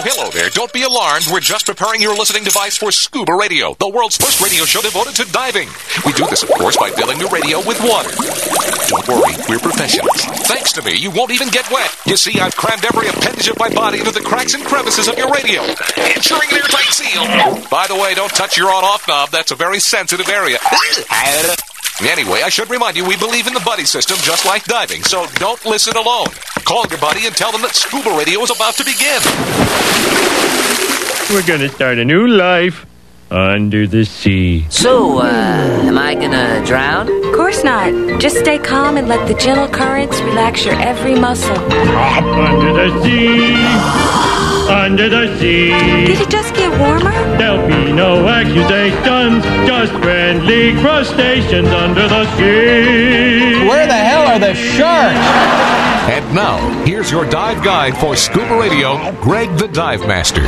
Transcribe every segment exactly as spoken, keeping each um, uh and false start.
Hello there. Don't be alarmed. We're just preparing your listening device for Scuba Radio, the world's first radio show devoted to diving. We do this, of course, by filling the radio with water. Don't worry, we're professionals. Thanks to me, you won't even get wet. You see, I've crammed every appendage of my body into the cracks and crevices of your radio, ensuring an airtight seal. By the way, don't touch your on-off knob. That's a very sensitive area. Anyway, I should remind you, we believe in the buddy system just like diving, so don't listen alone. Call your buddy and tell them that Scuba Radio is about to begin. We're gonna start a new life under the sea. So, uh, am I gonna drown? Of course not. Just stay calm and let the gentle currents relax your every muscle. Under the sea. Under the sea. Did it just get warmer? There'll be no accusations, just friendly crustaceans under the sea. Where the hell are the sharks? And now, here's your dive guide for Scuba Radio, Greg the Dive Master.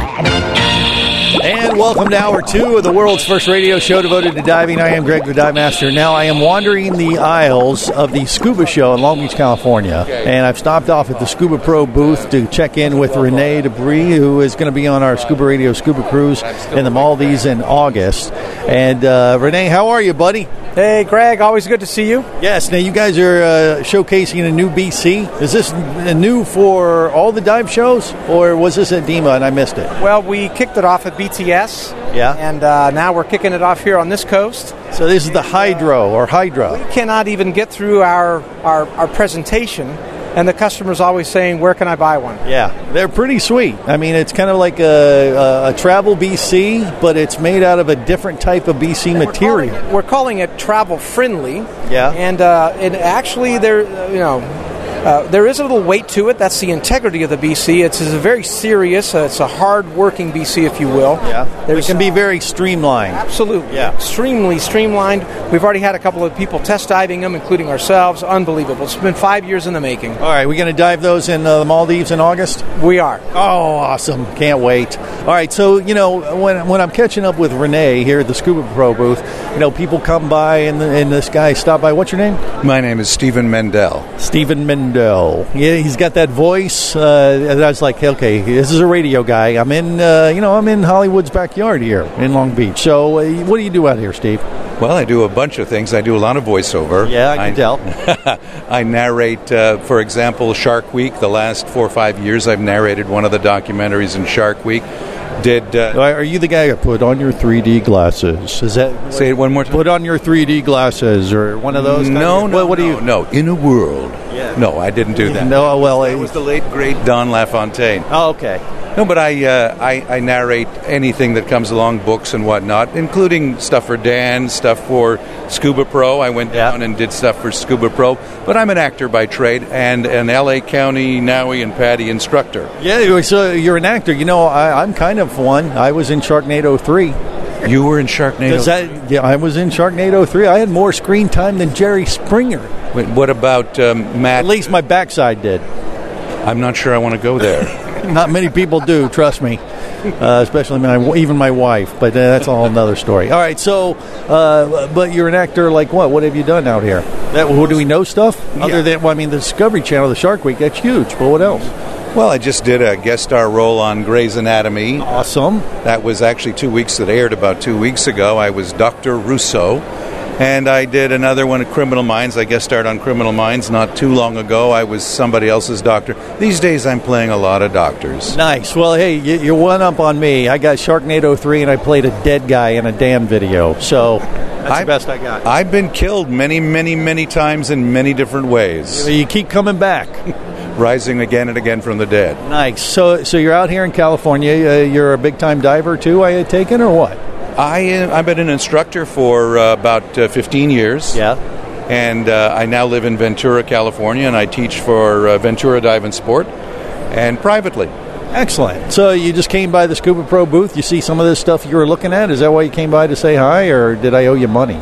And welcome to hour two of the world's first radio show devoted to diving. I am Greg the Dive Master. Now I am wandering the aisles of the Scuba Show in Long Beach, California. And I've stopped off at the Scuba Pro booth to check in with Renee Debris, who is going to be on our Scuba Radio Scuba Cruise in the Maldives in August. And uh, Renee, how are you, buddy? Hey, Greg, always good to see you. Yes, now you guys are uh, showcasing a new B C. Is this n- new for all the dive shows, or was this at DEMA and I missed it? Well, we kicked it off at B T S, yeah, and uh, now we're kicking it off here on this coast. So this is the Hydro, or Hydra. We cannot even get through our, our, our presentation, and the customer's always saying, where can I buy one? Yeah, they're pretty sweet. I mean, it's kind of like a, a, a travel B C, but it's made out of a different type of B C and material. We're calling, it, we're calling it travel friendly. Yeah. And uh, it actually, there, you know, Uh, there is a little weight to it. That's the integrity of the B C. It's, it's a very serious, uh, it's a hard-working B C, if you will. Yeah, There's, it can be uh, very streamlined. Absolutely. Yeah. Extremely streamlined. We've already had a couple of people test diving them, including ourselves. Unbelievable. It's been five years in the making. All right, we're going to dive those in uh, the Maldives in August? We are. Oh, awesome. Can't wait. All right, so, you know, when when I'm catching up with Renee here at the Scuba Pro booth, you know, people come by and, and this guy stop by. What's your name? My name is Stephen Mendel. Stephen Mendel. Yeah, he's got that voice. Uh, I was like, okay, this is a radio guy. I'm in, uh, you know, I'm in Hollywood's backyard here in Long Beach. So, uh, what do you do out here, Steve? Well, I do a bunch of things. I do a lot of voiceover. Yeah, I can I, tell. I narrate, uh, for example, Shark Week. The last four or five years, I've narrated one of the documentaries in Shark Week. Did uh, are you the guy who put on your three D glasses? Is that say it one more time? Put on your three D glasses, or one of those? No, of, no, what, what no, do you? No, in a world. Yeah. No, I didn't do that. No, well, it was the late great Don LaFontaine. Oh, okay. No, but I, uh, I I narrate anything that comes along, books and whatnot, including stuff for Dan, stuff for Scuba Pro. I went yeah. down and did stuff for Scuba Pro. But I'm an actor by trade and an L A County Nowie and Patty instructor. Yeah, so you're an actor. You know, I, I'm kind of one. I was in Sharknado three. You were in Sharknado? That, yeah, I was in Sharknado three. I had more screen time than Jerry Springer. Wait, what about um, Matt? At least my backside did. I'm not sure I want to go there. Not many people do, trust me, uh, especially my, even my wife, but uh, that's all another story. All right, so, uh, but you're an actor like what? What have you done out here? That, do we know stuff? Yeah. Other than, well, I mean, the Discovery Channel, the Shark Week, that's huge, but what else? Well, I just did a guest star role on Grey's Anatomy. Awesome. That was actually two weeks that aired about two weeks ago. I was Doctor Russo. And I did another one at Criminal Minds. I guest starred on Criminal Minds not too long ago. I was somebody else's doctor. These days I'm playing a lot of doctors. Nice. Well, hey, you're one up on me. I got Sharknado three and I played a dead guy in a damn video. So that's I've, the best I got. I've been killed many, many, many times in many different ways. You keep coming back. Rising again and again from the dead. Nice. So so you're out here in California. Uh, you're a big-time diver too, I had taken, or what? I, uh, I've been an instructor for uh, about uh, fifteen years. Yeah. And uh, I now live in Ventura, California, and I teach for uh, Ventura Dive and Sport and privately. Excellent. So you just came by the Scuba Pro booth. You see some of this stuff you were looking at. Is that why you came by to say hi, or did I owe you money?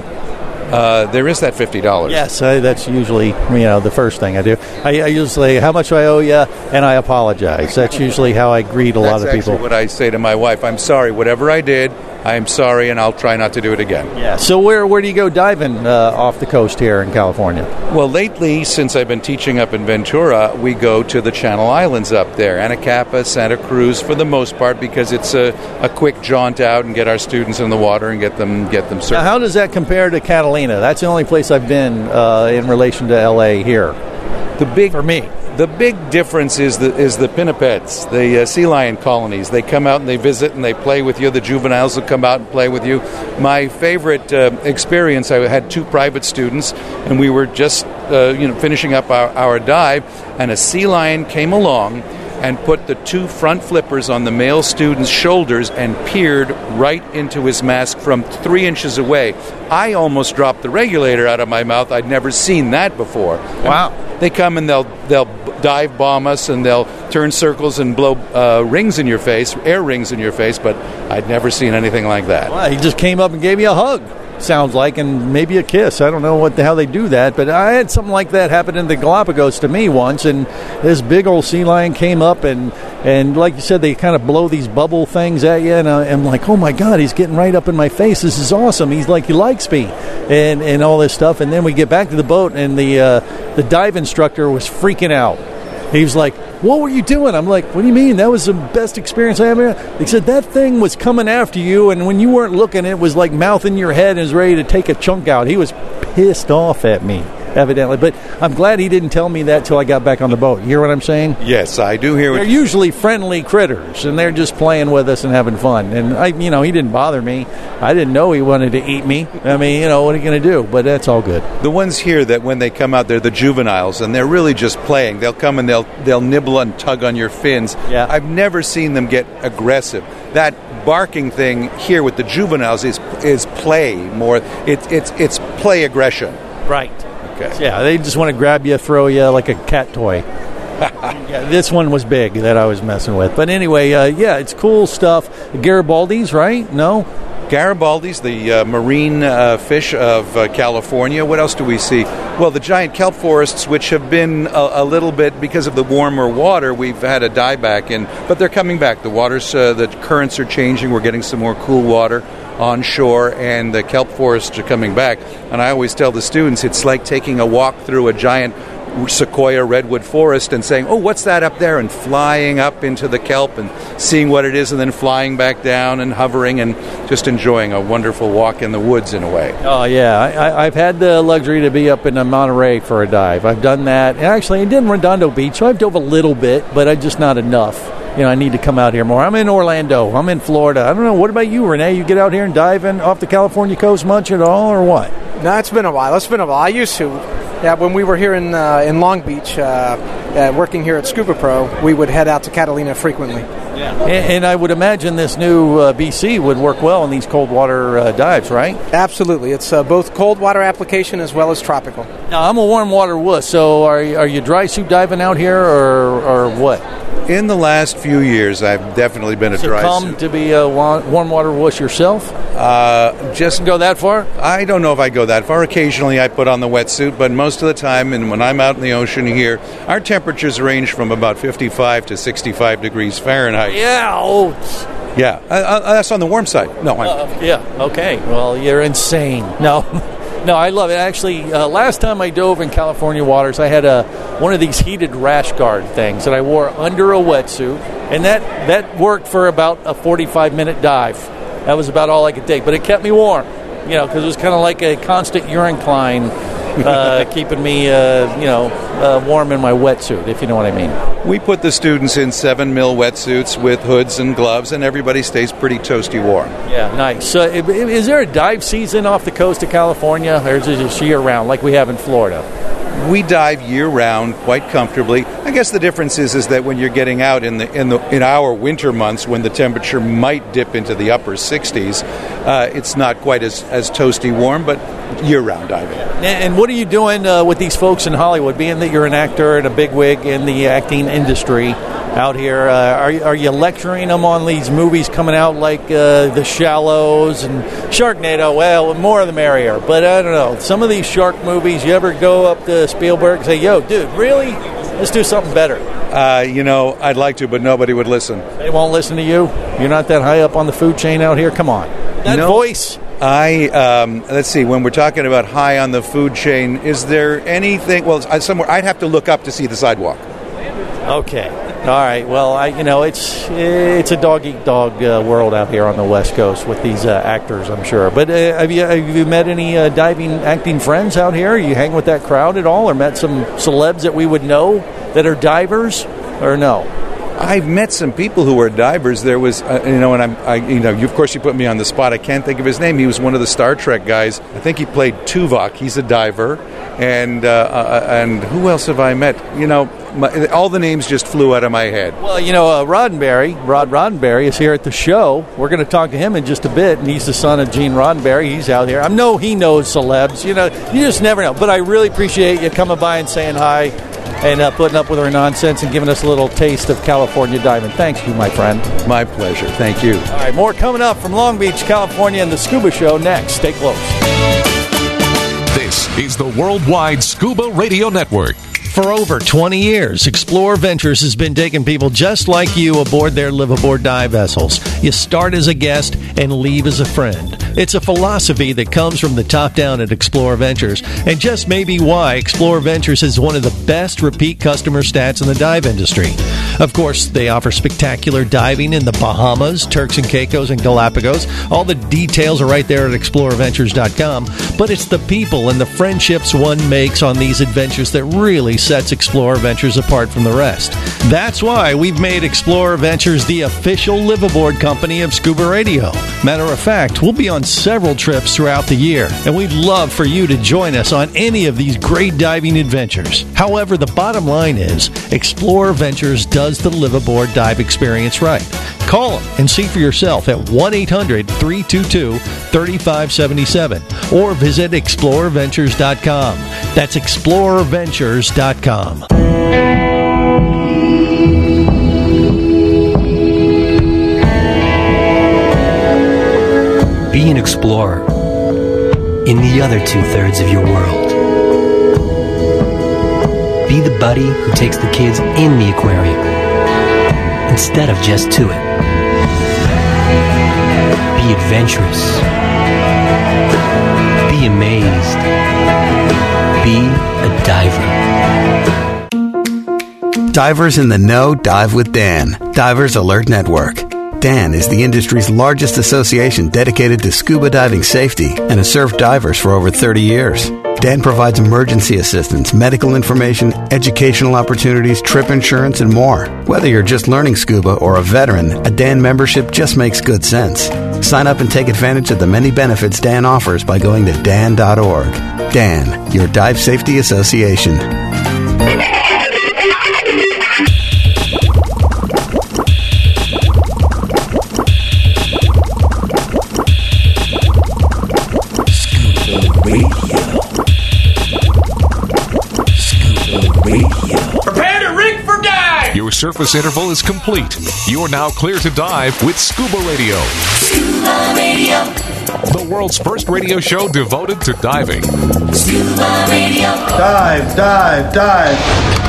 Uh, there is that fifty dollars. Yes, I, that's usually, you know, the first thing I do. I, I usually, how much do I owe you, and I apologize. That's usually how I greet a That's lot of people. That's actually what I say to my wife. I'm sorry, whatever I did, I'm sorry, and I'll try not to do it again. Yeah. So where where do you go diving uh, off the coast here in California? Well, lately, since I've been teaching up in Ventura, we go to the Channel Islands up there, Anacapa, Santa Cruz, for the most part, because it's a, a quick jaunt out and get our students in the water and get them get them surfing. Now, how does that compare to Catalina? That's the only place I've been uh, in relation to L A here. The big for me. The big difference is the is the pinnipeds, the uh, sea lion colonies. They come out and they visit and they play with you. The juveniles will come out and play with you. My favorite uh, experience, I had two private students, and we were just uh, you know finishing up our, our dive, and a sea lion came along and put the two front flippers on the male student's shoulders and peered right into his mask from three inches away. I almost dropped the regulator out of my mouth. I'd never seen that before. Wow. They come and they'll they'll dive bomb us and they'll turn circles and blow uh, rings in your face, air rings in your face, but I'd never seen anything like that. Well, he just came up and gave you a hug, sounds like, and maybe a kiss. I don't know what the hell they do that, but I had something like that happen in the Galapagos to me once, and this big old sea lion came up, and, and like you said, they kind of blow these bubble things at you, and I'm like, oh my God, he's getting right up in my face. This is awesome. He's like, he likes me, and, and all this stuff. And then we get back to the boat, and the uh, the dive instructor was freaking out. He was like, what were you doing? I'm like, what do you mean? That was the best experience I ever had. He said, that thing was coming after you, and when you weren't looking, it was like mouthing your head and was ready to take a chunk out. He was pissed off at me, evidently. But I'm glad he didn't tell me that till I got back on the boat. You hear what I'm saying? Yes, I do hear what They're usually friendly critters, and they're just playing with us and having fun. And, I, you know, he didn't bother me. I didn't know he wanted to eat me. I mean, you know, what are you going to do? But that's all good. The ones here that when they come out, they're the juveniles, and they're really just playing. They'll come and they'll they'll nibble and tug on your fins. Yeah. I've never seen them get aggressive. That barking thing here with the juveniles is is play more. It's it's it's play aggression. Right. Okay. Yeah, they just want to grab you, throw you like a cat toy. Yeah, this one was big that I was messing with. But anyway, uh, yeah, it's cool stuff. Garibaldi's, right? No? Garibaldi's, the uh, marine uh, fish of uh, California. What else do we see? Well, the giant kelp forests, which have been a, a little bit, because of the warmer water, we've had a dieback in, but they're coming back. The waters, uh, the currents are changing. We're getting some more cool water on shore, and the kelp forests are coming back. And I always tell the students, it's like taking a walk through a giant sequoia redwood forest and saying, oh, what's that up there? And flying up into the kelp and seeing what it is, and then flying back down and hovering and just enjoying a wonderful walk in the woods in a way. Oh, yeah. I, I've had the luxury to be up in Monterey for a dive. I've done that. And actually, I did in Redondo Beach, so I've dove a little bit, but I just not enough. You know, I need to come out here more. I'm in Orlando. I'm in Florida. I don't know. What about you, Renee? You get out here and dive in off the California coast much at all, or what? No, it's been a while. It's been a while. I used to. Yeah, when we were here in uh, in Long Beach, uh, uh, working here at Scuba Pro, we would head out to Catalina frequently. Yeah. And, and I would imagine this new uh, B C would work well in these cold water uh, dives, right? Absolutely. It's uh, both cold water application as well as tropical. Now, I'm a warm water wuss, so are, are you dry suit diving out here, or, or what? In the last few years, I've definitely been a so dry come suit. to be a warm water wuss yourself? Uh, just go that far? I don't know if I go that far. Occasionally I put on the wetsuit, but most of the time, and when I'm out in the ocean here, our temperatures range from about fifty-five to sixty-five degrees Fahrenheit. Yeah. Oh. Yeah. Uh, uh, that's on the warm side. No. I'm, uh, yeah. Okay. Well, you're insane. No. No, I love it. Actually, uh, last time I dove in California waters, I had a one of these heated rash guard things that I wore under a wetsuit, and that, that worked for about a forty-five minute dive. That was about all I could take, but it kept me warm, you know, because it was kind of like a constant urine climb, uh, keeping me, uh, you know, uh, warm in my wetsuit, if you know what I mean. We put the students in seven mil wetsuits with hoods and gloves, and everybody stays pretty toasty warm. Yeah, nice. So, is there a dive season off the coast of California, or is it just year-round like we have in Florida? We dive year-round quite comfortably. I guess the difference is, is that when you're getting out in the in the in our winter months, when the temperature might dip into the upper sixties, uh, it's not quite as, as toasty warm, but year-round diving. And what are you doing uh, with these folks in Hollywood, being that you're an actor and a bigwig in the acting industry out here? Uh, are, are you lecturing them on these movies coming out like uh, The Shallows and Sharknado? Well, more the merrier. But I don't know. Some of these shark movies, you ever go up to Spielberg and say, yo, dude, really? Let's do something better. Uh, you know, I'd like to, but nobody would listen. They won't listen to you? You're not that high up on the food chain out here? Come on. That no, voice. I um, let's see. When we're talking about high on the food chain, is there anything? Well, I- somewhere I'd have to look up to see the sidewalk. Okay. All right. Well, I you know it's it's a dog eat dog uh, world out here on the West Coast with these uh, actors, I'm sure. But uh, have you have you met any uh, diving acting friends out here? You hang with that crowd at all, or met some celebs that we would know that are divers, or no? I've met some people who are divers. There was, uh, you know, and I'm, I, you know, you, of course, you put me on the spot. I can't think of his name. He was one of the Star Trek guys. I think he played Tuvok. He's a diver, and uh, uh, and who else have I met? You know, my, all the names just flew out of my head. Well, you know, uh, Roddenberry, Rod Roddenberry is here at the show. We're going to talk to him in just a bit, and he's the son of Gene Roddenberry. He's out here. I know he knows celebs. You know, you just never know. But I really appreciate you coming by and saying hi. And uh, putting up with our nonsense and giving us a little taste of California diving. Thanks you, my friend. My pleasure. Thank you. All right, more coming up from Long Beach, California, and the Scuba Show next. Stay close. This is the Worldwide Scuba Radio Network. For over twenty years, Explorer Ventures has been taking people just like you aboard their live-aboard dive vessels. You start as a guest and leave as a friend. It's a philosophy that comes from the top down at Explorer Ventures, and just may be why Explorer Ventures is one of the best repeat customer stats in the dive industry. Of course, they offer spectacular diving in the Bahamas, Turks and Caicos, and Galapagos. All the details are right there at explorer ventures dot com, but it's the people and the friendships one makes on these adventures that really sets Explorer Ventures apart from the rest. That's why we've made Explorer Ventures the official live-aboard company of Scuba Radio. Matter of fact, we'll be on several trips throughout the year, and we'd love for you to join us on any of these great diving adventures. However, the bottom line is, Explorer Ventures does the live-aboard dive experience right. Call them and see for yourself at one eight hundred three two two three five seven seven or visit explorer ventures dot com. That's explorer ventures dot com. Be an explorer in the other two-thirds of your world. Be the buddy who takes the kids in the aquarium instead of just to it. Be adventurous. Be amazed. Be a diver. Divers in the Know dive with Dan. Divers Alert Network. Dan is the industry's largest association dedicated to scuba diving safety and has served divers for over thirty years. Dan provides emergency assistance, medical information, educational opportunities, trip insurance, and more. Whether you're just learning scuba or a veteran, a Dan membership just makes good sense. Sign up and take advantage of the many benefits Dan offers by going to dan dot org. Dan, your dive safety association. Your surface interval is complete. You are now clear to dive with Scuba Radio. Scuba Radio. The world's first radio show devoted to diving. Scuba Radio. Dive, dive, dive.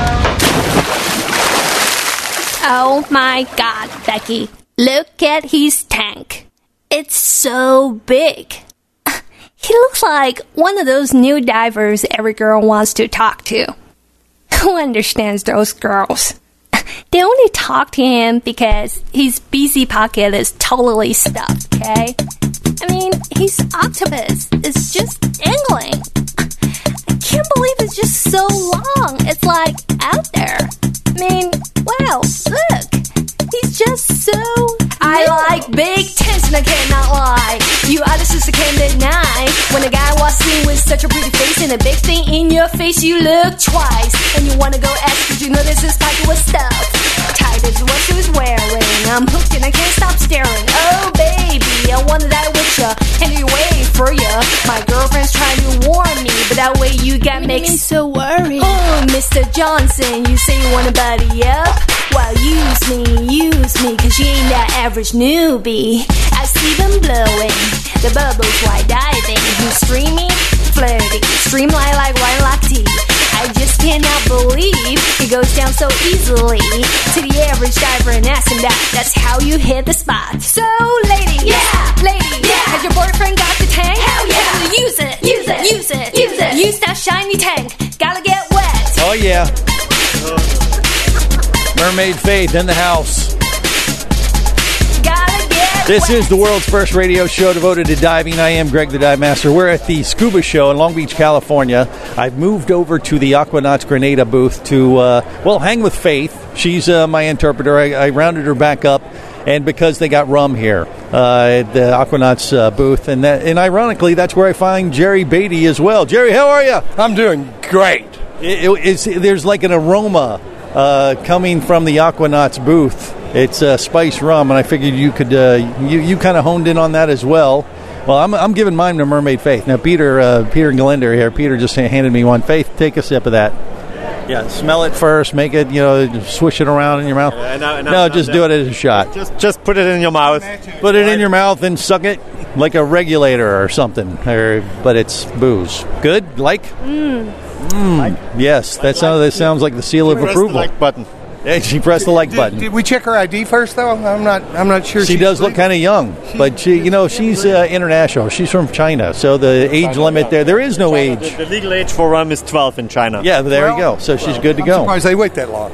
Oh my God, Becky. Look at his tank. It's so big. He looks like one of those new divers every girl wants to talk to. Who understands those girls? They only talk to him because his busy pocket is totally stuffed, okay? I mean, his octopus is just dangling. I can't believe it's just so long. It's like out there. I mean, wow, look. He's just so... I like big tits and I cannot lie. You other sister can't deny. When a guy walks in with such a pretty face and a big thing in your face, you look twice. And you want to go ask, cause you notice his pocket was stuffed. Tight is what she was wearing. I'm hooked and I can't stop staring. Oh baby, I wanna die with ya and you wait for ya. My girlfriend's trying to warn me, but that way you got me mixed. so worried. Oh, Mister Johnson, you say you wanna buddy up? Well, use me, use me, cause you ain't that average newbie. I see them blowing, the bubbles while diving. You streamy, flirty, streamline like wine latte. I just cannot believe it goes down so easily. To the average diver and ask him that, that's how you hit the spot. So, ladies, yeah, ladies, yeah, has Your boyfriend got the tank? Hell yeah. Use it. Use it. Use it. Use it. Use that shiny tank. Gotta get wet. Oh, yeah. Mermaid Faith in the house. Gotta get This wet. is the world's first radio show devoted to diving. I am Greg the Dive Master. We're at the Scuba Show in Long Beach, California. I've moved over to the Aquanauts Grenada booth to, uh, well, hang with Faith. She's uh, my interpreter. I, I rounded her back up, and because they got rum here uh, at the Aquanauts uh, booth. And, that, and ironically, that's where I find Jerry Beatty as well. Jerry, how are you? I'm doing great. It, it, it's, there's like an aroma uh, coming from the Aquanauts booth. It's uh, spice rum, and I figured you could uh, you you kind of honed in on that as well. Well, I'm I'm giving mine to Mermaid Faith. Now, Peter uh, Peter Galinder here. Peter just handed me one. Faith, take a sip of that. Yeah, smell it first. Make it, you know, swish it around in your mouth. Yeah, no, no, no, no, just no. do it as a shot. Just just put it in your mouth. Put it in your mouth and suck it like a regulator or something. Or, but it's booze. Good? Like? Mm. Mm. Yes, that sounds that sounds like the seal of Press the approval. like button. Hey, she pressed the like Did, button. did we check her I D first, though? I'm not. I'm not sure. She she's does look legal. kind of young, but she, you know, she's uh, international. She's from China, so the age limit there, there is no age. The, the legal age for rum is twelve in China. Yeah, there you go. So she's good to I'm go. surprised they wait that long.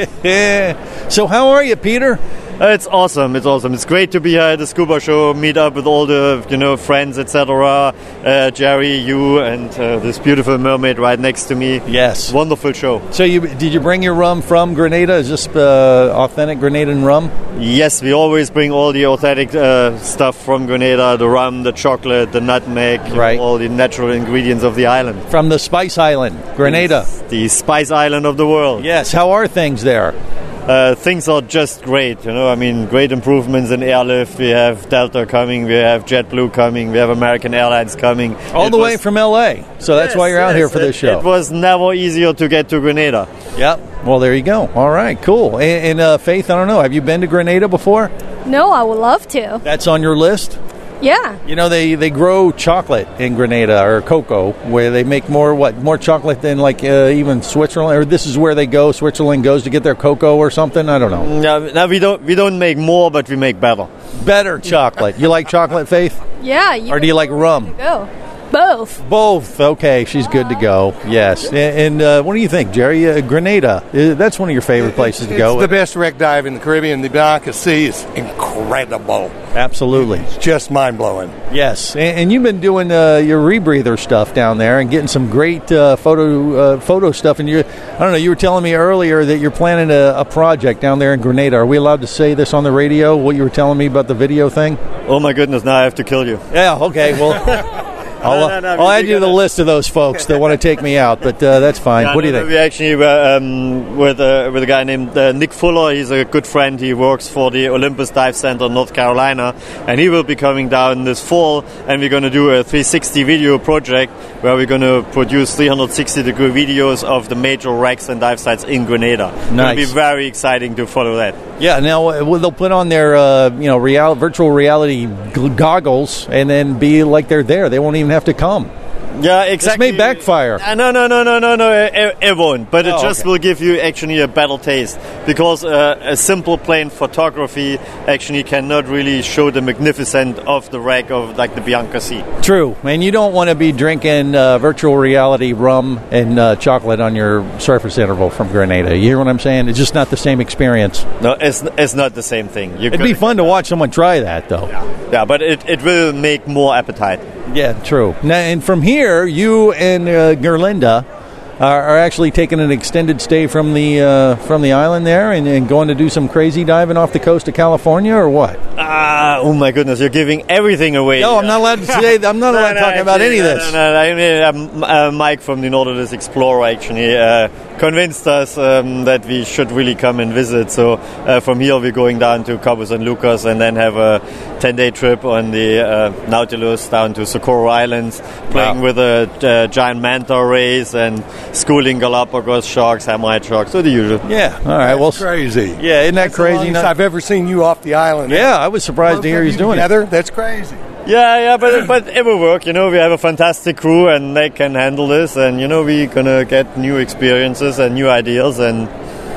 So how are you, Peter? Uh, it's awesome. It's awesome. It's great to be here at the Scuba Show, meet up with all the you know friends, et cetera. Uh, Jerry, you, and uh, this beautiful mermaid right next to me. Yes, wonderful show. So you did you bring your rum from Grenada? Is this uh, authentic Grenadan rum? Yes, we always bring all the authentic uh, stuff from Grenada: the rum, the chocolate, the nutmeg, you right? know, all the natural ingredients of the island. From the Spice Island, Grenada, It's the Spice Island of the world. Yes. How are things there? Uh, things are just great, you know. I mean, great improvements in airlift. We have Delta coming, we have JetBlue coming, we have American Airlines coming. All It the was, way from L A. So that's Yes, why you're out yes, here for it, this show. It was never easier to get to Grenada. Yep. Well, there you go. All right, cool. And, and uh, Faith, I don't know. Have you been to Grenada before? No, I would love to. That's on your list? Yeah. You know, they, they grow chocolate in Grenada, or cocoa, where they make more, what, more chocolate than, like, uh, even Switzerland? Or this is where they go, Switzerland goes to get their cocoa or something? I don't know. No, no, we don't we don't make more, but we make better. Better chocolate. You like chocolate, Faith? Yeah. You Or do you like rum? go? Both. Both. Okay, she's good to go. Yes. And, and uh, what do you think, Jerry? Uh, Grenada, uh, that's one of your favorite places to go. It's the best wreck dive in the Caribbean. The Bianca Sea is incredible. Absolutely. It's just mind-blowing. Yes, and, and you've been doing uh, your rebreather stuff down there and getting some great uh, photo uh, photo stuff. And you, I don't know, you were telling me earlier that you're planning a, a project down there in Grenada. Are we allowed to say this on the radio? What you were telling me about the video thing? Oh my goodness! Now I have to kill you. Yeah. Okay. Well. I'll, No, no, no, I'll we- add we you to the gotta- list of those folks that want to take me out, but uh, that's fine. Yeah, what do you no, think? We actually were um, with uh, with a guy named uh, Nick Fuller. He's a good friend. He works for the Olympus Dive Center in North Carolina, and he will be coming down this fall. And we're going to do a three sixty video project where we're going to produce three sixty degree videos of the major wrecks and dive sites in Grenada. It'll Nice. be very exciting to follow that. Yeah, now uh, well, they'll put on their uh, you know real, virtual reality g- goggles and then be like they're there. They won't even have to come. Yeah, exactly. This may backfire. Uh, no, no, no, no, no, no. It, it won't. But it Oh, just okay. will give you actually a better taste because uh, a simple plain photography actually cannot really show the magnificence of the wreck of like the Bianca Sea. True, and you don't want to be drinking uh, virtual reality rum and uh, chocolate on your surface interval from Grenada. You hear what I'm saying? It's just not the same experience. No, it's it's not the same thing. You It'd could- be fun to watch someone try that, though. Yeah, but it, it will make more appetite. Yeah, true. Now, and from here, you and uh, Gerlinda are, are actually taking an extended stay from the uh, from the island there and, and going to do some crazy diving off the coast of California, or what? Ah, oh my goodness, you're giving everything away. No, I'm not allowed to say. I'm not allowed to talk about any of this. No, no, no, I mean, um, uh, Mike from the Nautilus Explorer actually uh, convinced us um, that we should really come and visit. So uh, from here we're going down to Cabo San Lucas and then have a ten-day trip on the uh, Nautilus down to Socorro Islands, playing Wow. with a uh, giant manta rays and schooling Galapagos sharks, hammerhead sharks, so the usual. Yeah. All right. Well, Crazy. yeah. Isn't that That's the crazy? longest Not- I've ever seen you off the island. yeah, I was surprised to hear he's doing it. together. That's crazy. Yeah, yeah, but but it will work. You know, we have a fantastic crew and they can handle this, and you know, we're gonna get new experiences and new ideas, and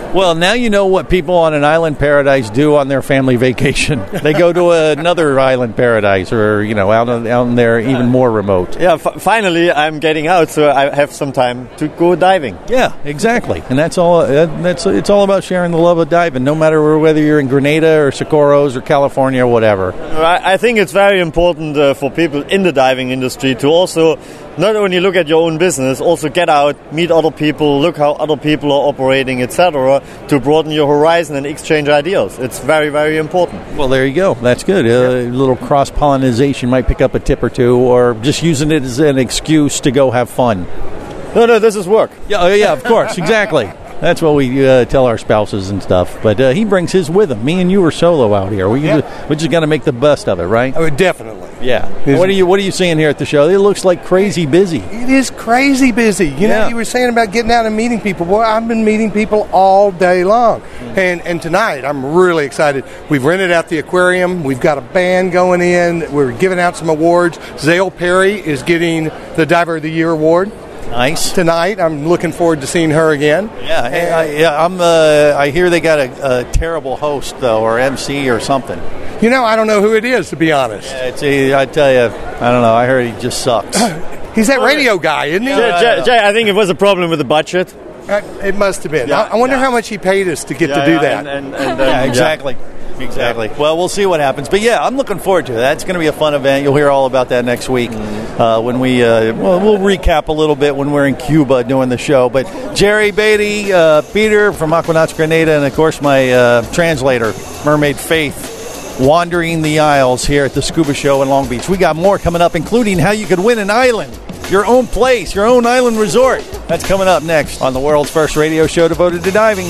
Well, now you know what people on an island paradise do on their family vacation. They go to another island paradise, or you know, out on, out in there even more remote. Yeah, f- finally I'm getting out, so I have some time to go diving. Yeah, exactly, and that's all. Uh, that's it's all about sharing the love of diving, no matter whether you're in Grenada or Socorros or California or whatever. I, I think it's very important uh, for people in the diving industry to also not only look at your own business, also get out, meet other people, look how other people are operating, et cetera, to broaden your horizon and exchange ideas. It's very, very important. Well, there you go. That's good. A little cross-pollination might pick up a tip or two, or just using it as an excuse to go have fun. No, no, this is work. Yeah, oh, yeah, of course, exactly. That's what we uh, tell our spouses and stuff. But uh, he brings his with him. Me and you are solo out here. We yeah. just, we just got to make the best of it, right? Oh, definitely. Yeah. What are you What are you seeing here at the show? It looks like crazy busy. It is crazy busy. You yeah. know, you were saying about getting out and meeting people. Boy, I've been meeting people all day long. Mm-hmm. And and tonight, I'm really excited. We've rented out the aquarium. We've got a band going in. We're giving out some awards. Zale Perry is getting the Diver of the Year award. Nice. Tonight, I'm looking forward to seeing her again. Yeah, and I, yeah. I'm. Uh, I hear they got a, a terrible host though, or M C or something. You know, I don't know who it is, to be honest. Yeah, it's a, I tell you, I don't know. I heard he just sucks. He's that radio guy, isn't he? Jay, Jay, Jay, I think it was a problem with the budget. Uh, it must have been. Yeah, I, I wonder yeah. how much he paid us to get yeah, to do yeah, that. And, and, and, yeah, um, exactly. Yeah. Exactly. Well, we'll see what happens. But, yeah, I'm looking forward to it. That's going to be a fun event. You'll hear all about that next week uh, when we, uh, well, we'll recap a little bit when we're in Cuba doing the show. But Jerry Beatty, uh, Peter from Aquanauts Grenada, and, of course, my uh, translator, Mermaid Faith, wandering the aisles here at the Scuba Show in Long Beach. We got more coming up, including how you could win an island, your own place, your own island resort. That's coming up next on the world's first radio show devoted to diving.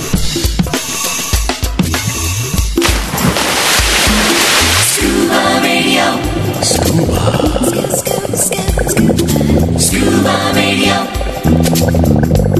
Scuba Radio. Scuba. Scuba. Scuba Radio.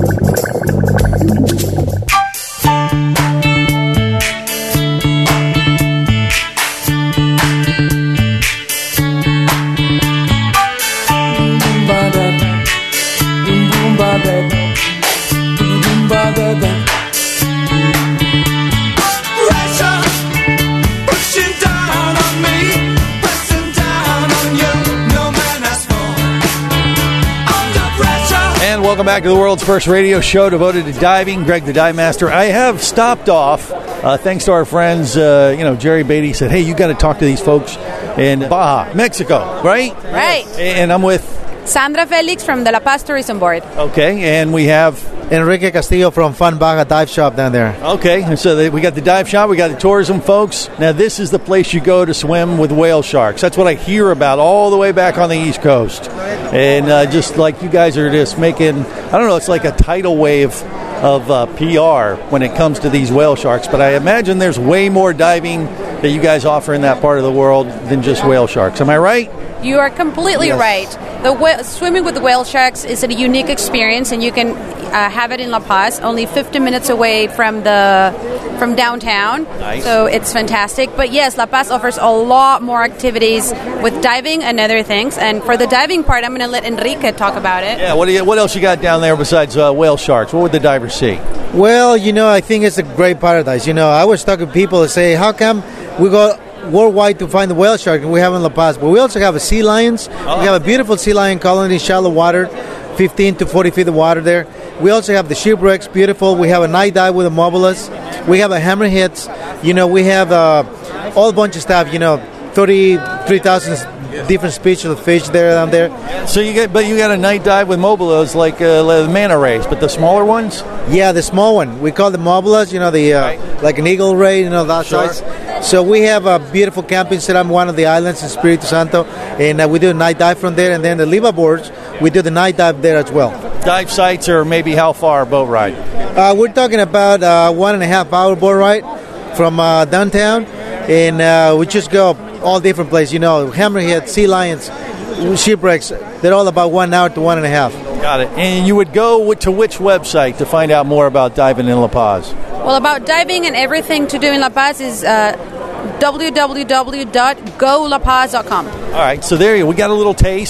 Welcome back to the world's first radio show devoted to diving. Greg the Dive Master. I have stopped off, uh, thanks to our friends, uh, you know, Jerry Beatty said, hey, you got to talk to these folks in Baja, Mexico, right? Right. And I'm with Sandra Felix from the La Paz Tourism Board. Okay, and we have Enrique Castillo from Fun Baja Dive Shop down there. Okay, and so they, we got the dive shop, we got the tourism folks. Now this is the place you go to swim with whale sharks. That's what I hear about all the way back on the East Coast. And uh, just like you guys are just making, I don't know, it's like a tidal wave of uh, P R when it comes to these whale sharks. But I imagine there's way more diving that you guys offer in that part of the world than just whale sharks. Am I right? You are completely Yes. right. The wh- swimming with whale sharks is a unique experience, and you can uh, have it in La Paz, only fifty minutes away from the from downtown. Nice. So it's fantastic. But yes, La Paz offers a lot more activities with diving and other things. And for the diving part, I'm going to let Enrique talk about it. Yeah. What do you, What else you got down there besides uh, whale sharks? What would the divers see? Well, you know, I think it's a great paradise. You know, I was talking to people that say, how come we go worldwide to find the whale shark and we have in La Paz? But we also have a sea lions. Oh. We have a beautiful sea lion colony in shallow water, fifteen to forty feet of water there. We also have the shipwrecks, beautiful. We have a night dive with the mobilas. We have a hammerheads. You know, we have uh, all bunch of stuff, you know, thirty-three thousand different species of fish there down there. So you get, but you got a night dive with mobilas like uh, the manta rays, but the smaller ones? Yeah, the small one. We call them mobilas, you know, the uh, right. like an eagle ray, you know, that Sure. size. So we have a beautiful camping set on one of the islands in Espiritu Santo, and uh, we do a night dive from there, and then the Liva boards, we do the night dive there as well. Dive sites are maybe how far boat ride? Uh, we're talking about uh, one and a half hour boat ride from uh, downtown, and uh, we just go all different places, you know, hammerhead, sea lions, shipwrecks. They're all about one hour to one and a half. Got it. And you would go to which website to find out more about diving in La Paz? Well, about diving and everything to do in La Paz is uh, w w w dot go la paz dot com. All right, so there you go. We got a little taste.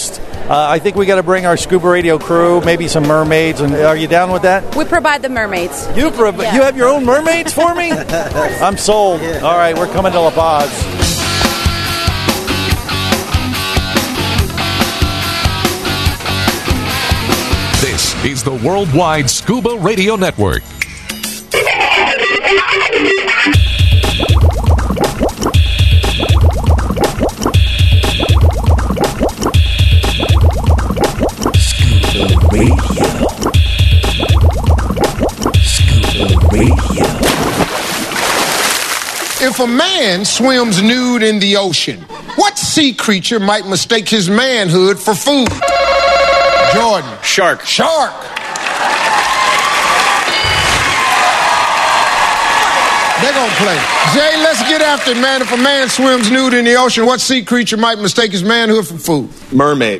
Uh, I think we got to bring our Scuba Radio crew, maybe some mermaids. And are you down with that? We provide the mermaids. You prov- Yeah. you have your own mermaids for me? I'm sold. All right, we're coming to La Paz. This is the Worldwide Scuba Radio Network. Radio. Scuba Radio. If a man swims nude in the ocean, what sea creature might mistake his manhood for food? Jordan. Shark. Shark. They're going to play. Jay, let's get after it, man. If a man swims nude in the ocean, what sea creature might mistake his manhood for food? Mermaid.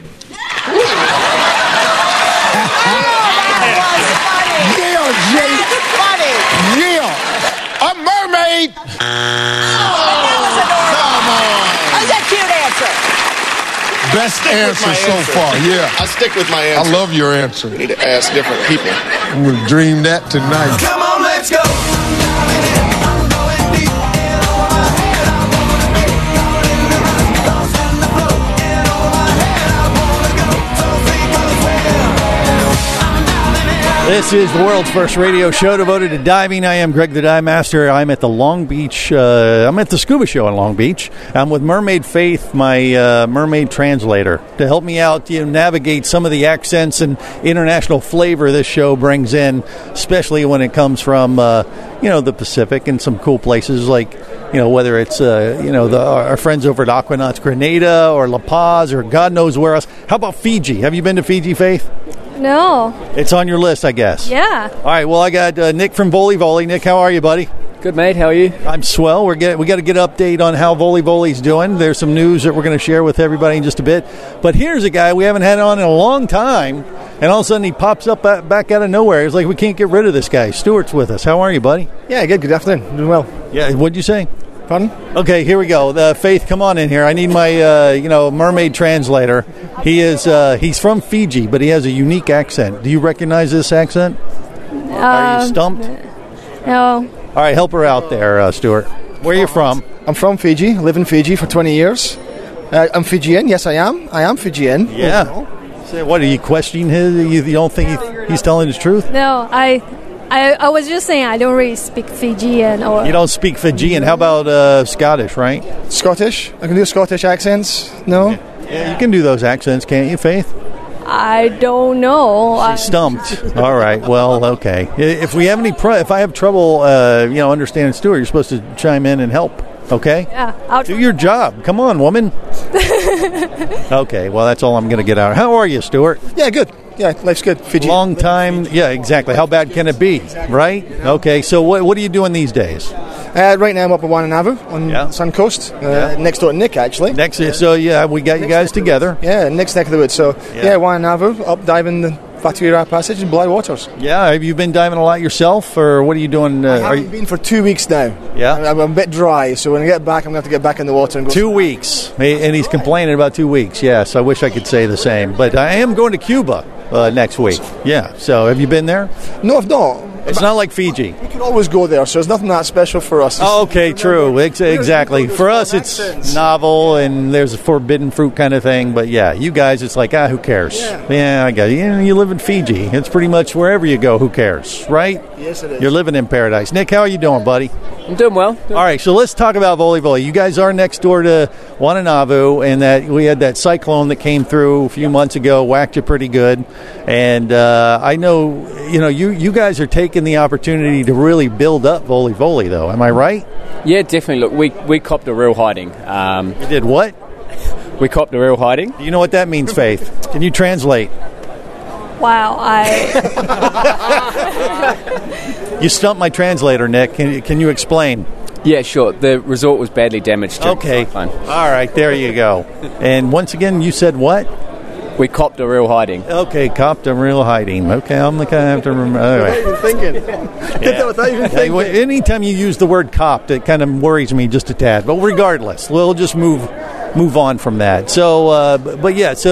Yeah, Jay. Funny. Yeah. A mermaid. Oh, that was adorable. That was a cute answer. Best answer so answer. far, yeah. I stick with my I answer. love your answer. We need to ask different people. We'll dream that tonight. Come on, let's go. This is the world's first radio show devoted to diving. I am Greg the Dive Master. I'm at the Long Beach, uh, I'm at the Scuba Show in Long Beach. I'm with Mermaid Faith, my uh, mermaid translator, to help me out, you know, navigate some of the accents and international flavor this show brings in, especially when it comes from, uh, you know, the Pacific and some cool places like, you know, whether it's, uh, you know, the, our friends over at Aquanauts Grenada or La Paz or God knows where else. How about Fiji? Have you been to Fiji, Faith? No. It's on your list, I guess. Yeah. All right. Well, I got uh, Nick from Volley Volley. Nick, how are you, buddy? Good, mate. How are you? I'm swell. We're get, we got to get an update on how Volley Volley's doing. There's some news that we're going to share with everybody in just a bit. But here's a guy we haven't had on in a long time, and all of a sudden he pops up back, back out of nowhere. It's like we can't get rid of this guy. Stuart's with us. How are you, buddy? Yeah, good. Good afternoon. Doing well. Yeah. What'd you say? Pardon? Okay, here we go. Uh, Faith, come on in here. I need my, uh, you know, mermaid translator. He is, uh, he's from Fiji, but he has a unique accent. Do you recognize this accent? Are you stumped? No. All right, help her out there, uh, Stuart. Where are you from? I'm from Fiji. Live in Fiji for twenty years. Uh, I'm Fijian. Yes, I am. I am Fijian. Yeah. So what, are you questioning his? You, you don't think he, he's telling the truth? No, I, I, I was just saying I don't really speak Fijian or. You don't speak Fijian. How about uh, Scottish, right? Scottish. I can do Scottish accents. No. Yeah, you can do those accents, can't you, Faith? I don't know. I- Stumped. All right. Well, okay. If we have any, pro- if I have trouble, uh, you know, understanding Stuart, you're supposed to chime in and help. Okay. Yeah. I'll Do your job. Come on, woman. Okay. Well, that's all I'm going to get out. How are you, Stuart? Yeah, good. Yeah, life's good. Fiji. Long time. Yeah, exactly. How bad can it be? Right. Okay. So what what are you doing these days? Uh, right now I'm up at Wananavu on the Sun Coast, uh, Yeah. next door to Nick, actually. Next. So yeah, we got you guys together. Yeah, Nick's neck of the woods. So, Yeah. yeah, Wananavu, up diving the Fatuira Passage in Bly Waters. Yeah. Have you been diving a lot yourself, or what are you doing? Uh, I are haven't you, been for two weeks now. Yeah? I'm, I'm a bit dry, so when I get back, I'm going to have to get back in the water and go. Two weeks, and he's complaining about two weeks. Yes, I wish I could say the same, but I am going to Cuba uh, next week. Yeah. So have you been there? No, I've not. It's not like Fiji. You can always go there, so there's nothing that special for us. Oh, okay, true. Ex- exactly. For us, it's novel and there's a forbidden fruit kind of thing. But yeah, you guys, it's like, ah, who cares? Yeah, yeah I got it. You know, you live in Fiji. It's pretty much wherever you go, who cares, right? Yes, it is. You're living in paradise. Nick, how are you doing, buddy? I'm doing well. All right, so let's talk about Volley Volley. You guys are next door to Wananavu, and that we had that cyclone that came through a few months ago, whacked you pretty good. And uh, I know, you know, you, you guys are taking the opportunity to really build up Volley Volley, though. Am I right? Yeah, definitely. Look, we we copped a real hiding. Um, you did what? We copped a real hiding. Do you know what that means, Faith? Can you translate? Wow, I. You stumped my translator, Nick. Can, can you explain? Yeah, sure. The resort was badly damaged. Okay. All right, there you go. And once again, you said what? We copped a real hiding. Okay, copped a real hiding. Okay, I'm the kind of have to remember. Anyway. What were you thinking? Did that without even Hey, thinking. well, anytime you use the word copped, it kind of worries me just a tad. But regardless, we'll just move move on from that. So, uh, but, but yeah, so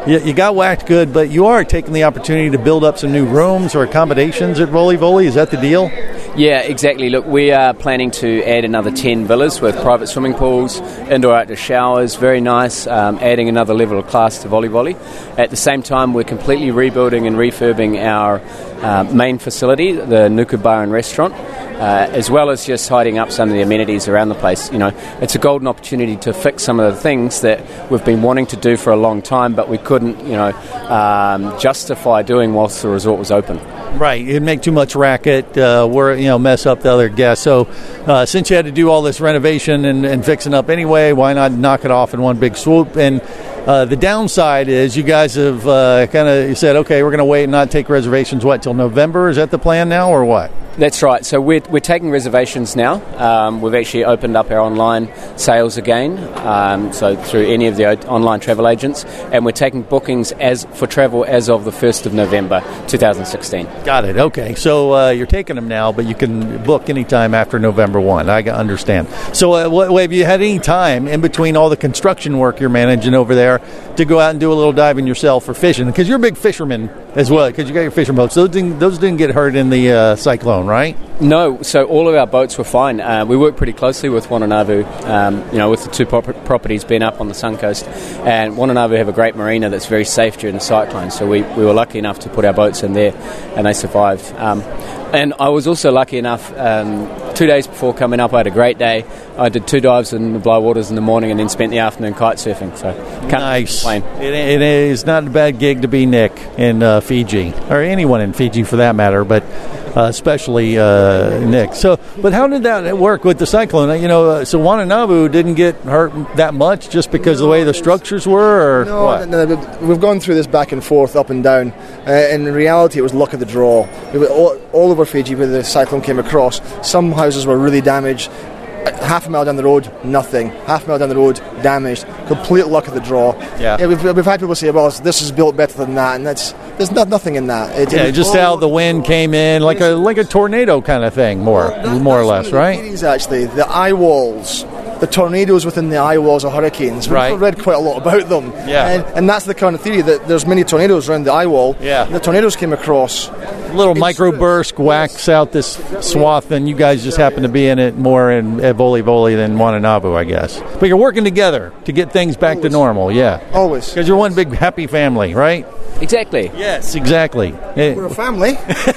you, you got whacked good, but you are taking the opportunity to build up some new rooms or accommodations at Voli Voli. Is that the deal? Yeah, exactly. Look, we are planning to add another ten villas with private swimming pools, indoor-outdoor showers, very nice, um, adding another level of class to Voli Voli. At the same time, we're completely rebuilding and refurbing our uh, main facility, the Nuku Bar and Restaurant, uh, as well as just tidying up some of the amenities around the place. You know, it's a golden opportunity to fix some of the things that we've been wanting to do for a long time, but we couldn't, you know, um, justify doing whilst the resort was open. Right, it'd make too much racket, uh, or you know, mess up the other guests. So, uh, since you had to do all this renovation and, and fixing up anyway, why not knock it off in one big swoop? And uh, the downside is, you guys have uh, kind of said, okay, we're going to wait and not take reservations. What, till November? Is that the plan now, or what? That's right. So we're we're taking reservations now. Um, we've actually opened up our online sales again, um, so through any of the o- online travel agents, and we're taking bookings as for travel as of the first of November, twenty sixteen. Got it. Okay, so uh, you're taking them now, but you can book anytime after November first. I understand. So, uh, what, have you had any time in between all the construction work you're managing over there to go out and do a little diving yourself or fishing? Because you're a big fisherman as well, because you got your fishing boats. Those didn't, those didn't get hurt in the uh, cyclone, right? No, so all of our boats were fine. Uh, we work pretty closely with Wananavu, um, you know, with the two prop- properties being up on the Sun Coast. And Wananavu have a great marina that's very safe during the cyclone, so we, we were lucky enough to put our boats in there, and they survived. Um, and I was also lucky enough, um, two days before coming up, I had a great day. I did two dives in the Bly Waters in the morning and then spent the afternoon kite surfing, so can't nice. complain. It, it is not a bad gig to be Nick in uh, Fiji, or anyone in Fiji for that matter, but uh, especially uh, Nick. So, but how did that work with the cyclone? You know, uh, so Wananavu didn't get hurt that much just because of the way the structures were, or no, what? No, no, we've gone through this back and forth, up and down. Uh, in reality, it was luck of the draw. We were all, all over Fiji where the cyclone came across. Some houses were really damaged. Half a mile down the road, nothing. Half a mile down the road, damaged. Complete luck of the draw. Yeah. yeah we've, we've had people say, well, this is built better than that, and that's there's not, nothing in that. It, yeah, it just how the wind came in, like a like a tornado kind of thing, more well, that, more or less, right? Beauties, actually, the eye walls, the tornadoes within the eye walls of hurricanes. We've right. read quite a lot about them. Yeah. And, and that's the kind of theory that there's many tornadoes around the eye wall. Yeah. The tornadoes came across. Little microburst whacks out this swath, and you guys just happen to be in it more in at Voli Voli than Wananavu, I guess. But you're working together to get things back Always. to normal, yeah. Always. Because you're one big happy family, right? Exactly. Yes, exactly. We're a family.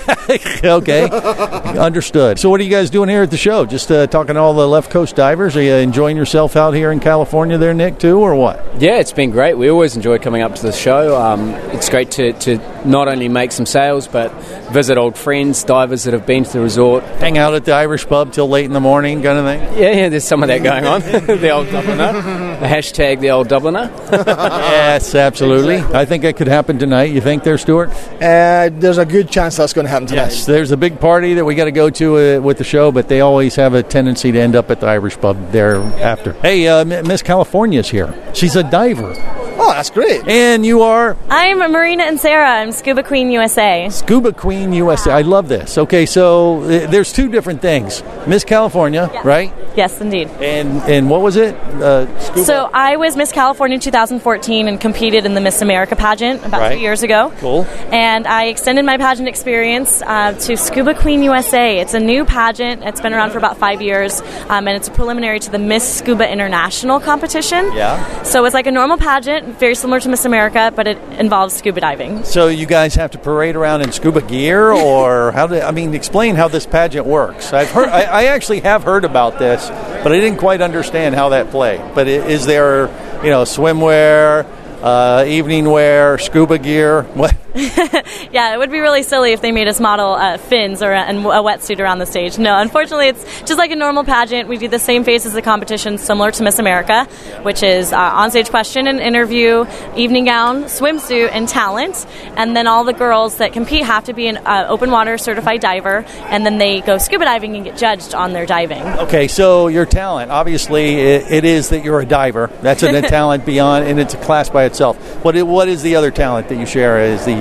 Okay, understood. So what are you guys doing here at the show? Just uh, talking to all the left coast divers? Are you enjoying yourself out here in California there, Nick, too, or what? Yeah, it's been great. We always enjoy coming up to the show. Um, it's great to, to not only make some sales, but visit old friends, divers that have been to the resort. Hang out at the Irish pub till late in the morning kind of thing? Yeah, yeah, there's some of that going on. The old Dubliner. The hashtag the old Dubliner. Yes, absolutely. I think that could happen tonight. You think there, Stuart? Uh, there's a good chance that's going to happen tonight. Yes, there's a big party that we got to go to uh, with the show, but they always have a tendency to end up at the Irish pub there after. Hey, uh, Miss California's here. She's a diver. Oh, that's great. And you are? I'm Marina and Sarah. I'm Scuba Queen U S A. Scuba Queen U S A. I love this. Okay, so uh, there's two different things. Miss California, yeah. right? Yes, indeed. And and what was it? Uh, scuba? So I was Miss California twenty fourteen and competed in the Miss America pageant about right. two years ago. Cool. And I extended my pageant experience uh, to Scuba Queen U S A. It's a new pageant. It's been around for about five years, um, and it's a preliminary to the Miss Scuba International competition. Yeah. So it's like a normal pageant, very similar to Miss America, but it involves scuba diving. So you guys have to parade around in scuba gear, or how do I mean? Explain how this pageant works. I've heard. I, I actually have heard about this, but I didn't quite understand how that played. But is there, you know, swimwear, uh, evening wear, scuba gear? What? Yeah, it would be really silly if they made us model uh, fins or a, and a wetsuit around the stage. No, unfortunately, it's just like a normal pageant. We do the same face as the competition, similar to Miss America, which is uh, onstage question and interview, evening gown, swimsuit, and talent. And then all the girls that compete have to be an uh, open water certified diver, and then they go scuba diving and get judged on their diving. Okay, so your talent, obviously, it, it is that you're a diver. That's a, a talent beyond, and it's a class by itself. What What is the other talent that you share as these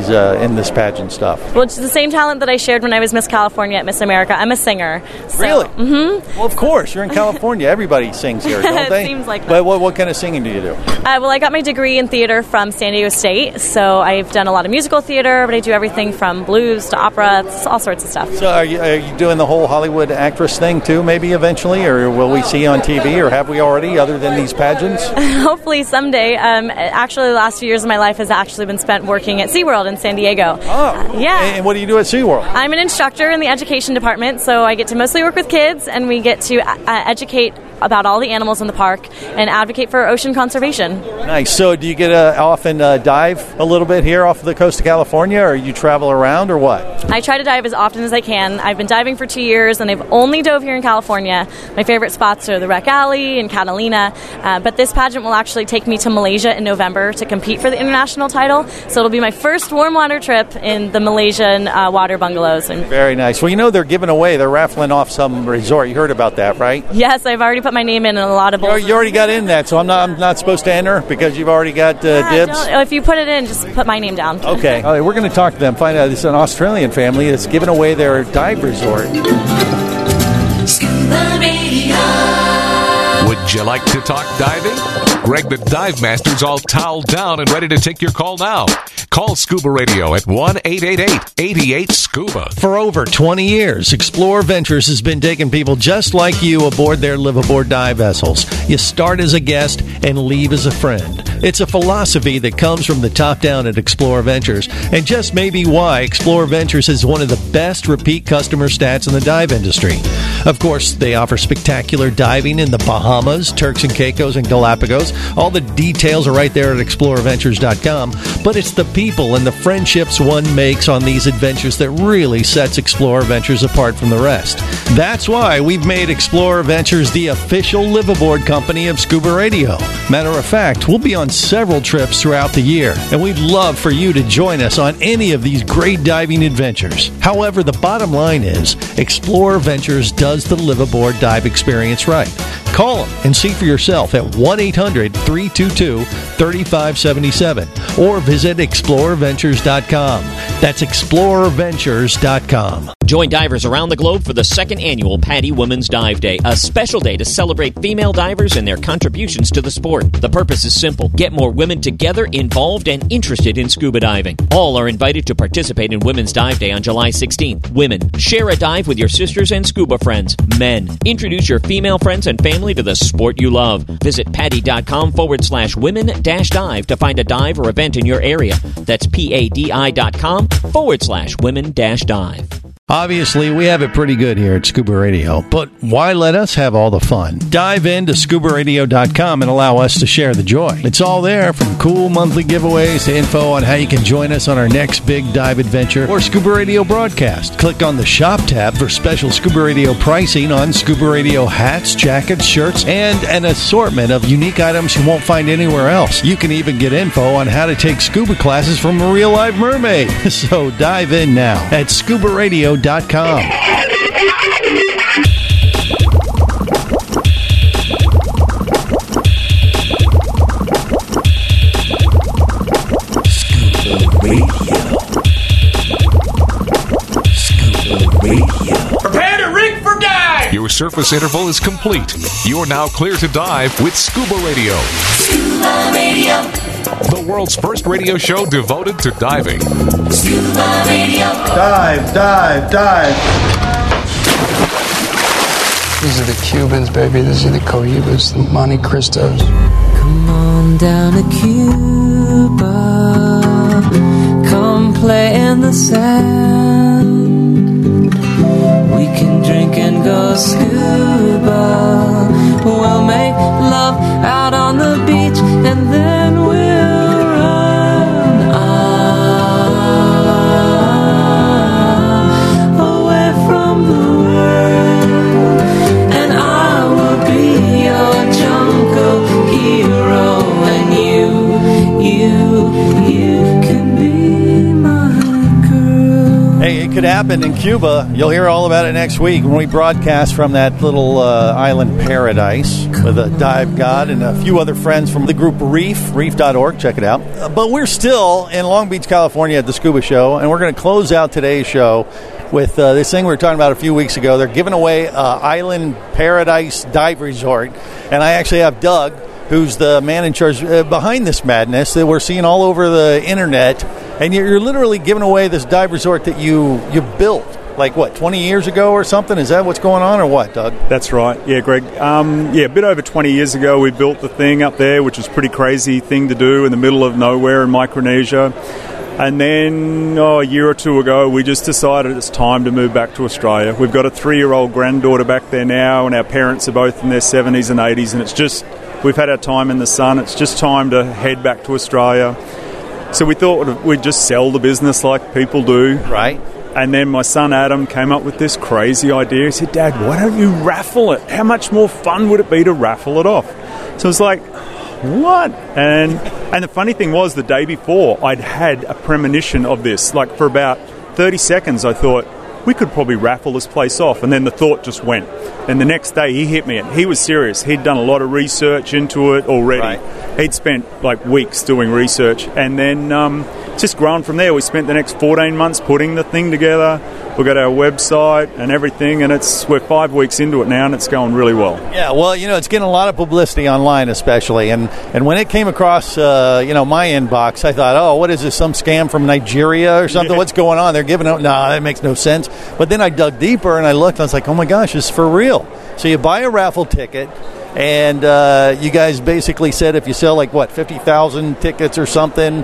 these uh, in this pageant stuff? Well, it's the same talent that I shared when I was Miss California at Miss America. I'm a singer. So, really? Mm-hmm. Well, of course. You're in California. Everybody sings here, don't It they? seems like that. But what, what kind of singing do you do? Uh, well, I got my degree in theater from San Diego State, so I've done a lot of musical theater, but I do everything from blues to opera, all sorts of stuff. So are you, are you doing the whole Hollywood actress thing too, maybe eventually, or will we see you on T V, or have we already, other than these pageants? Hopefully someday. Um, actually, the last few years of my life has actually been spent working at SeaWorld in San Diego. Oh, uh, yeah. And what do you do at SeaWorld? I'm an instructor in the education department, so I get to mostly work with kids, and we get to uh, educate about all the animals in the park and advocate for ocean conservation. Nice. So do you get to often uh, dive a little bit here off the coast of California, or you travel around, or what? I try to dive as often as I can. I've been diving for two years, and I've only dove here in California. My favorite spots are the Wreck Alley and Catalina, uh, but this pageant will actually take me to Malaysia in November to compete for the international title, so it'll be my first warm water trip in the Malaysian uh, water bungalows. And very nice. Well, you know they're giving away, they're raffling off some resort. You heard about that, right? Yes, I've already put my name in in a lot of bowls. You already got in that, so I'm not I'm not supposed to enter because you've already got uh, yeah, dibs? If you put it in, just put my name down. Okay. All right, we're going to talk to them, find out. It's an Australian family that's giving away their dive resort. Scuba Radio. Would you like to talk diving? Greg the Dive Master's all toweled down and ready to take your call now. Call Scuba Radio at one eight eight eight, eight eight, SCUBA. For over twenty years, Explore Ventures has been taking people just like you aboard their live-aboard dive vessels. You start as a guest and leave as a friend. It's a philosophy that comes from the top down at Explore Ventures, and just may be why Explore Ventures is one of the best repeat customer stats in the dive industry. Of course, they offer spectacular diving in the Bahamas, Turks and Caicos, and Galapagos. All the details are right there at explorer ventures dot com, but it's the people and the friendships one makes on these adventures that really sets Explorer Ventures apart from the rest. That's why we've made Explorer Ventures the official live-aboard company of Scuba Radio. Matter of fact, we'll be on several trips throughout the year, and we'd love for you to join us on any of these great diving adventures. However, the bottom line is, Explorer Ventures does the live-aboard dive experience right. Call them and see for yourself at one eight hundred, three two two, three five seven seven or visit explorer ventures dot com. That's explorer ventures dot com. Join divers around the globe for the second annual PADI Women's Dive Day, a special day to celebrate female divers and their contributions to the sport. The purpose is simple: get more women together, involved, and interested in scuba diving. All are invited to participate in Women's Dive Day on July sixteenth. Women, share a dive with your sisters and scuba friends. Men, introduce your female friends and family to the sport you love. Visit padi.com forward slash women dash dive to find a dive or event in your area. That's P-A-D-I.com forward slash women dash dive. Obviously, we have it pretty good here at Scuba Radio, but why let us have all the fun? Dive into scuba radio dot com and allow us to share the joy. It's all there, from cool monthly giveaways to info on how you can join us on our next big dive adventure or Scuba Radio broadcast. Click on the Shop tab for special Scuba Radio pricing on Scuba Radio hats, jackets, shirts, and an assortment of unique items you won't find anywhere else. You can even get info on how to take scuba classes from a real-life mermaid. So dive in now at scuba radio dot com. Scuba Radio. Scuba Radio. Prepare to rig for dive! Your surface interval is complete. You're now clear to dive with Scuba Radio. Scuba Radio. The world's first radio show devoted to diving. Scuba Radio. Dive, dive, dive. These are the Cubans, baby. These are the Cohibas, the Monte Cristos. Come on down to Cuba. Come play in the sand. We can drink and go scuba. We'll make love out on the beach, and then we'll run away from the world. And I will be your jungle hero, and you, you, you can be my girl. Hey, it could happen happened in Cuba, you'll hear all about it next week when we broadcast from that little uh, island paradise with a dive god and a few other friends from the group Reef, reef dot org. Check it out. Uh, but we're still in Long Beach, California at the Scuba Show, and we're going to close out today's show with uh, this thing we were talking about a few weeks ago. They're giving away uh, Island Paradise Dive Resort, and I actually have Doug, who's the man in charge uh, behind this madness that we're seeing all over the internet, and you're, you're literally giving away this dive resort that you, you built, like, what, twenty years ago or something? Is that what's going on, or what, Doug? That's right. Yeah, Greg. Um, yeah, a bit over twenty years ago, we built the thing up there, which was a pretty crazy thing to do in the middle of nowhere in Micronesia. And then oh, a year or two ago, we just decided it's time to move back to Australia. We've got a three-year-old granddaughter back there now, and our parents are both in their seventies and eighties, and it's just, we've had our time in the sun. It's just time to head back to Australia. So we thought we'd just sell the business like people do. Right. And then my son Adam came up with this crazy idea. He said, Dad, why don't you raffle it? How much more fun would it be to raffle it off? So I was like, what? And and the funny thing was, the day before, I'd had a premonition of this. Like, for about thirty seconds, I thought, we could probably raffle this place off. And then the thought just went. And the next day, he hit me. And he was serious. He'd done a lot of research into it already. Right. He'd spent, like, weeks doing research. And then um, just grown from there. We spent the next fourteen months putting the thing together. We've got our website and everything, and it's we're five weeks into it now, and it's going really well. Yeah, well, you know, it's getting a lot of publicity online, especially, and, and when it came across, uh, you know, my inbox, I thought, oh, what is this, some scam from Nigeria or something? Yeah. What's going on? They're giving out, no, nah, that makes no sense. But then I dug deeper, and I looked, and I was like, oh my gosh, this is for real. So you buy a raffle ticket, and uh, you guys basically said if you sell, like, what, fifty thousand tickets or something,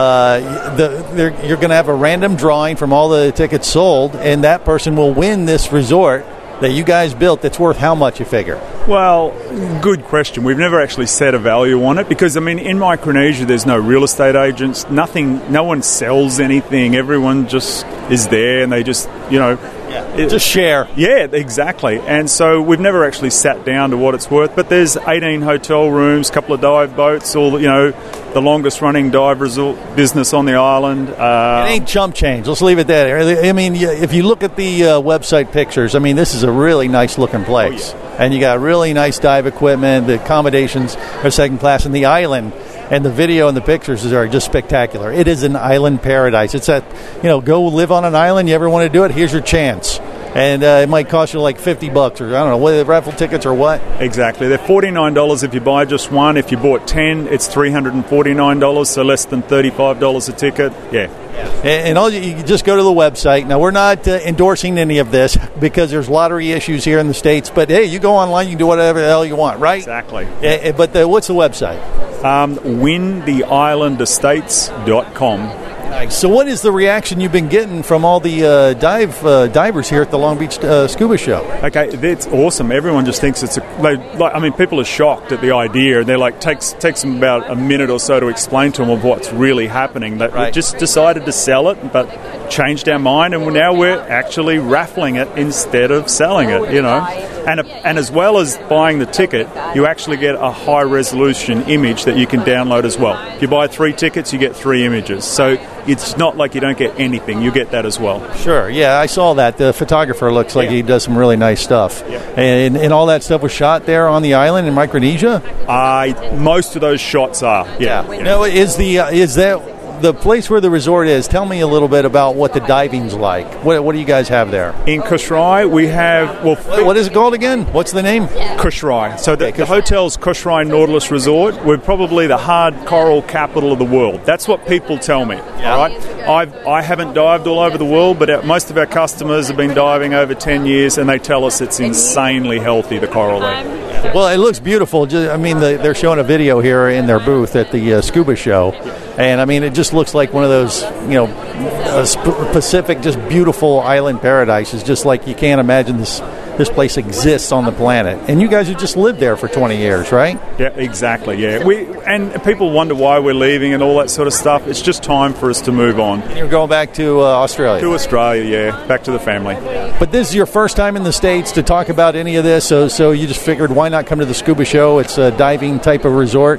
uh, the, you're going to have a random drawing from all the tickets sold, and that person will win this resort that you guys built that's worth how much, you figure? Well, good question. We've never actually set a value on it because, I mean, in Micronesia there's no real estate agents, nothing, no one sells anything. Everyone just is there and they just, you know... Yeah, it, just share. Yeah, exactly. And so we've never actually sat down to what it's worth, but there's eighteen hotel rooms, a couple of dive boats, all, you know, the longest running dive resort business on the island. Uh, it ain't chump change. Let's leave it there. I mean, if you look at the uh, website pictures, I mean, this is a really nice looking place. Oh, yeah. And you got really nice dive equipment. The accommodations are second class, and the island and the video and the pictures are just spectacular. It is an island paradise. It's that, you know, go live on an island. You ever want to do it? Here's your chance. And uh, it might cost you like fifty bucks, or I don't know, what, raffle tickets or what? Exactly. They're forty-nine dollars if you buy just one. If you bought ten, it's three hundred forty-nine dollars, so less than thirty-five dollars a ticket. Yeah. And, and all you, you just go to the website. Now, we're not uh, endorsing any of this because there's lottery issues here in the States, but hey, you go online, you can do whatever the hell you want, right? Exactly. Uh, but the, what's the website? Um, win the island estates dot com. Nice. So what is the reaction you've been getting from all the uh, dive uh, divers here at the Long Beach uh, Scuba Show? Okay, it's awesome. Everyone just thinks it's a... They, like, I mean, people are shocked at the idea. They're like, takes takes them about a minute or so to explain to them of what's really happening. That right. We just decided to sell it, but changed our mind, and now we're actually raffling it instead of selling it, you know. And, a, and as well as buying the ticket, you actually get a high-resolution image that you can download as well. If you buy three tickets, you get three images. So it's not like you don't get anything. You get that as well. Sure, yeah, I saw that. The photographer looks like yeah. he does some really nice stuff. Yeah. And, and all that stuff was shot there on the island in Micronesia? Uh, most of those shots are, yeah. yeah. No, is, the, uh, is that... The place where the resort is, tell me a little bit about what the diving's like. What, what do you guys have there? In Kushrai, we have... well, what, what is it called again? What's the name? Yeah. Kushrai. So the, okay, the hotel's Kushrai Nautilus Resort. We're probably the hard coral capital of the world. That's what people tell me. Yeah. All right? I've, I haven't dived all over the world, but our, most of our customers have been diving over ten years, and they tell us it's insanely healthy, the coral there. Well, it looks beautiful. I mean, the, they're showing a video here in their booth at the uh, Scuba Show. And, I mean, it just looks like one of those, you know, uh, Pacific, just beautiful island paradises, just like you can't imagine this this place exists on the planet. And you guys have just lived there for twenty years, right? Yeah, exactly, yeah. We And people wonder why we're leaving and all that sort of stuff. It's just time for us to move on. And you're going back to uh, Australia? To Australia, yeah. Back to the family. But this is your first time in the States to talk about any of this, so so you just figured why not come to the Scuba Show? It's a diving type of resort.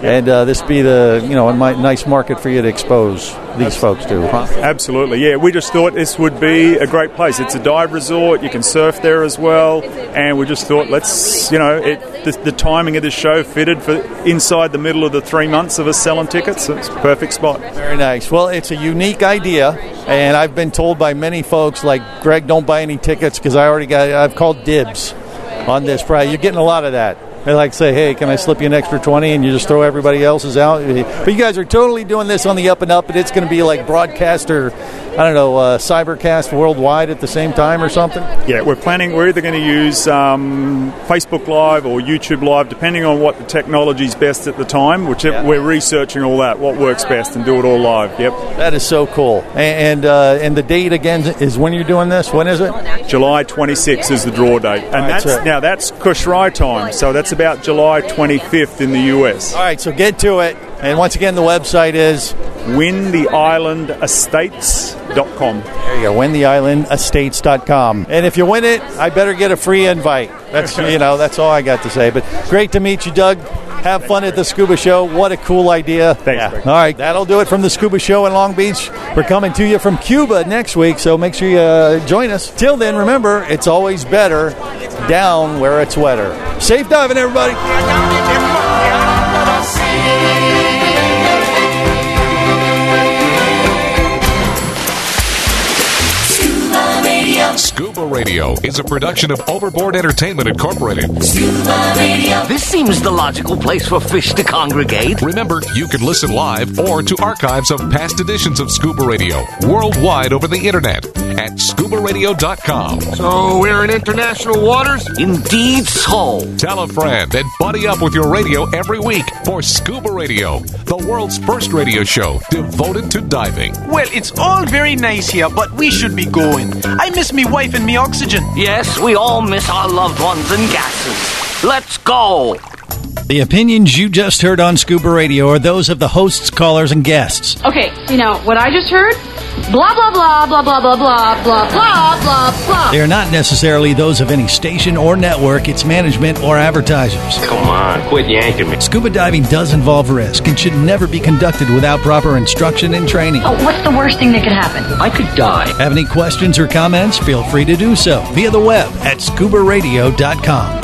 and uh, this be the you know a nice market for you to expose these folks to. Huh? Absolutely, yeah. We just thought this would be a great place. It's a dive resort. You can surf there as well, and we just thought let's you know it, the, the timing of the show fitted for inside the middle of the three months of us selling tickets. So it's a perfect spot. Very nice. Well, it's a unique idea, and I've been told by many folks like Greg, don't buy any tickets because I already got I've called dibs on this price. You're getting a lot of that. They like to say, hey, can I slip you an extra twenty, and you just throw everybody else's out. But you guys are totally doing this on the up and up, and it's going to be like broadcaster, I don't know, uh, Cybercast worldwide at the same time or something? Yeah, we're planning, we're either going to use um, Facebook Live or YouTube Live, depending on what the technology's best at the time, which yeah. we're researching all that, what works best, and do it all live, yep. That is so cool. And and, uh, and the date, again, is when you're doing this? When is it? July twenty-sixth is the draw date. And that's, that's now, that's Kushrai time, so that's about July twenty-fifth in the U S. All right, so get to it. And once again, the website is win the island estates dot com. There you go, win the island estates dot com. And if you win it, I better get a free invite. That's you know, that's all I got to say. But great to meet you, Doug. Have fun at the Scuba Show. What a cool idea. Thanks. Yeah. All right, that'll do it from the Scuba Show in Long Beach. We're coming to you from Cuba next week, so make sure you uh, join us. Till then, remember, it's always better down where it's wetter. Safe diving, everybody. Scuba Radio is a production of Overboard Entertainment Incorporated. Scuba Radio. This seems the logical place for fish to congregate. Remember, you can listen live or to archives of past editions of Scuba Radio worldwide over the internet at scuba radio dot com. So we're in international waters? Indeed so. Tell a friend and buddy up with your radio every week for Scuba Radio, the world's first radio show devoted to diving. Well, it's all very nice here, but we should be going. I miss me wife and me oxygen. Yes, we all miss our loved ones and gases. Let's go. The opinions you just heard on Scuba Radio are those of the hosts, callers, and guests. Okay, you know, what I just heard? Blah, blah, blah, blah, blah, blah, blah, blah, blah, blah, blah. They are not necessarily those of any station or network, its management, or advertisers. Come on, quit yanking me. Scuba diving does involve risk and should never be conducted without proper instruction and training. Oh, what's the worst thing that could happen? I could die. Have any questions or comments? Feel free to do so via the web at scuba radio dot com.